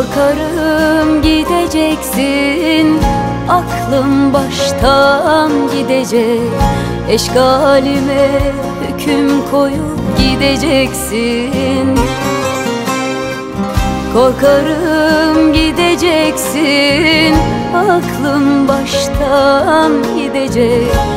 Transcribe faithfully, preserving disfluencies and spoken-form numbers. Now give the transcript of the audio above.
Korkarım gideceksin, aklım baştan gidecek. Eşkalime hüküm koyup gideceksin. Korkarım gideceksin, aklım baştan gidecek.